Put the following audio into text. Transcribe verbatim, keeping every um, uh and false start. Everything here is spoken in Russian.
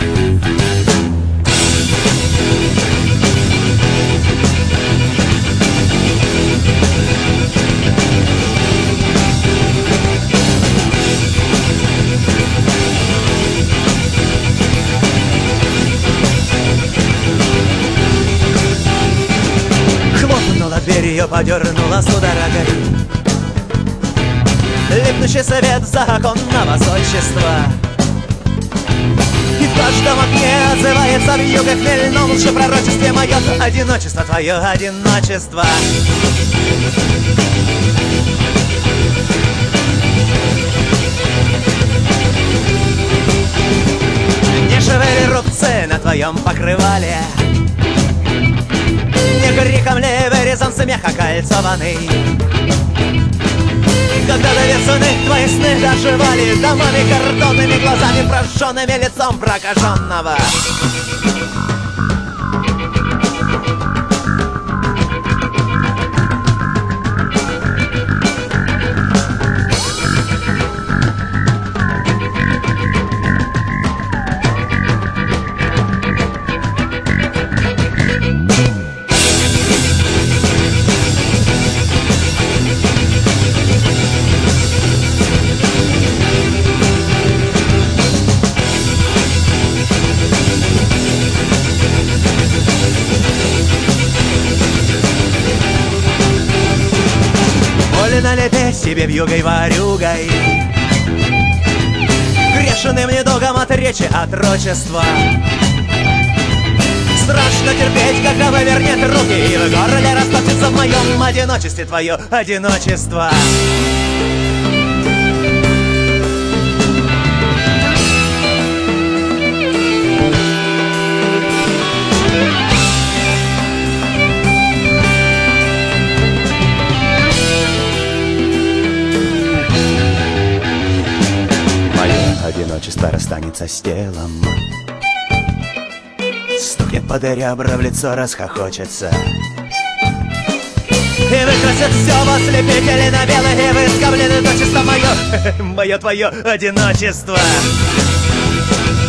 Дверь ее подернула судорогой, липнущий свет законного сочества. И в каждом окне отзывается вьюга хмельном лжепророчестве мое одиночество, твое одиночество. Не шевели рубцы на твоем покрывале, не криком ли вырезан смех окольцованный. Когда до весны твои сны доживали домами, картонными глазами, прожженными лицом прокаженного. Налепи себе вьюгой-ворюгой, грешным недугом от речи отрочества. Страшно терпеть, когда вывернет руки, и в горле растопчется в моем одиночестве твое одиночество. Одиночество расстанется с телом, стукнет под ребра, в лицо расхохочется и выкрасит все в ослепительно белое, и выскоблено дочисто мое, мое твое одиночество.